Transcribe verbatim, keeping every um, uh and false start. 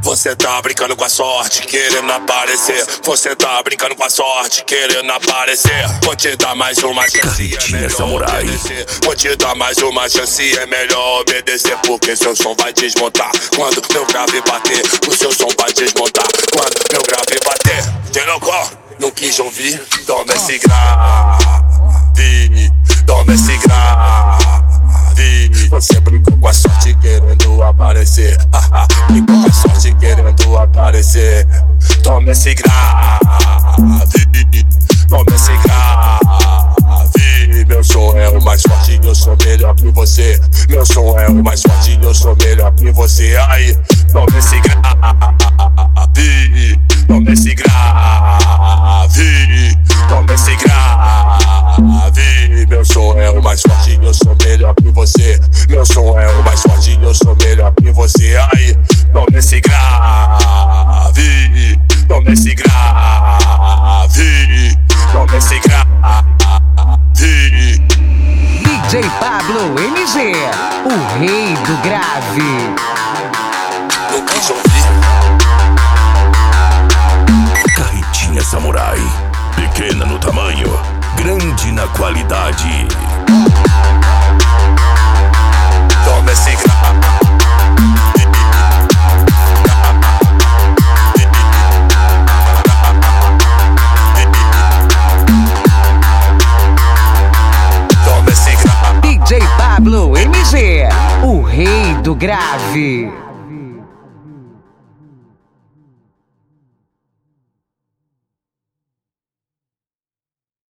Você tá brincando com a sorte, querendo aparecer. Você tá brincando com a sorte, querendo aparecer. Vou te dar mais uma chance, é melhor obedecer. Vou te dar mais uma chance, é melhor obedecer. Porque seu som vai desmontar quando meu grave bater. O seu som vai desmontar quando meu grave bater. Genocó, não quis ouvir, toma esse grave. Toma esse grave. Você brincou com a sorte querendo aparecer. Brincou com a sorte querendo aparecer. Toma esse grave. Toma esse grave. Meu som é o mais forte e eu sou melhor que você. Meu som é o mais forte e eu sou melhor que você. Aí, toma esse grave. Toma esse grave. Toma esse grave. Meu som é o mais forte e eu sou melhor que você. Meu som é o mais forte e eu sou melhor que você. Aí, toma esse grave. Toma esse grave. Toma esse grave. D J Pablo M G, o rei do grave. Não quis ouvir. Carretinha Samurai, pequena no tamanho, grande na qualidade. Toma esse grave. D J Pablo M G, o rei do grave.